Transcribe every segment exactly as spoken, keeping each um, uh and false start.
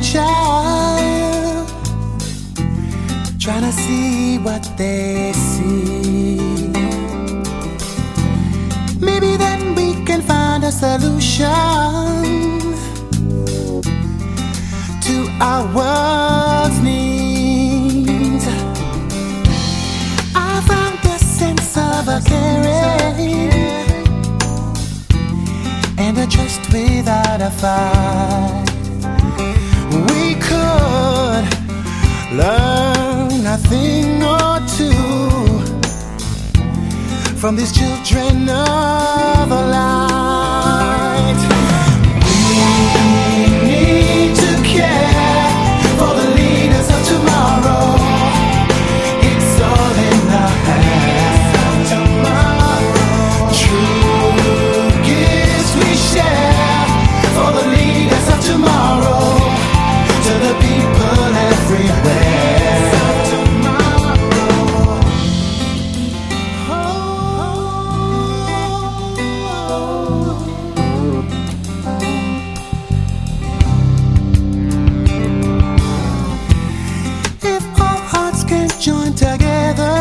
child, trying to see what they see. Maybe then we can find a solution to our world's needs. I found the sense of a caring and a trust without a fight. We could learn a thing or two from these children of the light. We need to care for the leaders of tomorrow. It's all in our hands. True gifts we share for the leaders of tomorrow, to the people everywhere. Join together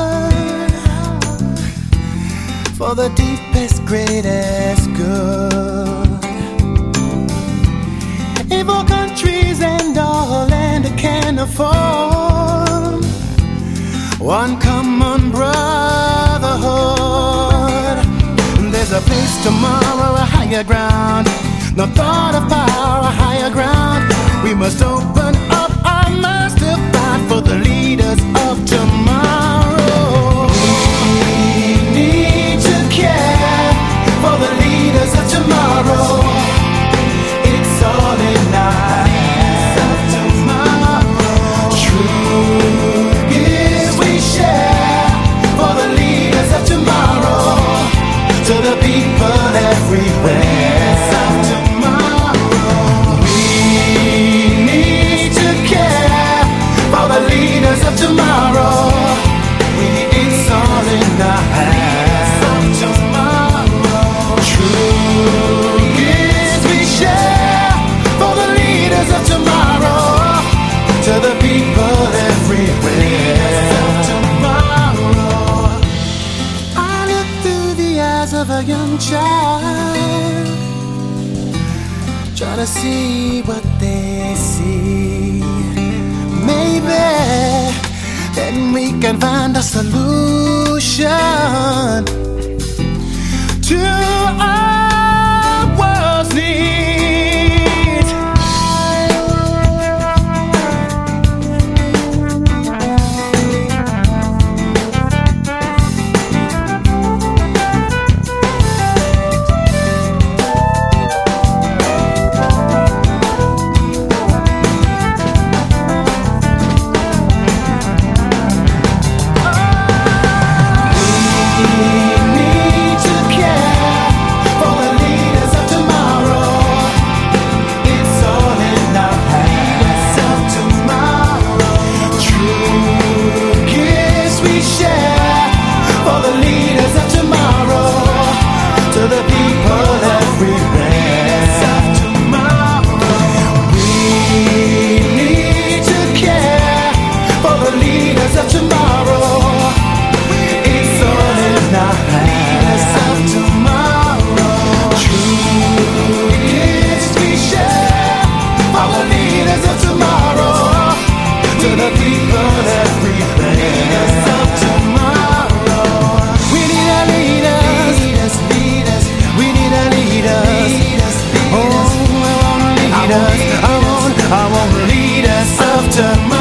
for the deepest, greatest good. If all countries and all land can afford one common brotherhood, there's a place tomorrow, a higher ground. No thought of power, a higher ground. We must open up our minds to fight for the leaders of tomorrow. We need to care for the leaders of tomorrow. It's all in our hands. True gifts we share for the leaders of tomorrow, to the people everywhere. Of tomorrow, it's all in our hands. True gifts we share for the leaders of tomorrow, to the people everywhere. I look through the eyes of a young child, trying to see what they see. Maybe then we can find a solution to our world's needs. I want, I want leaders of tomorrow.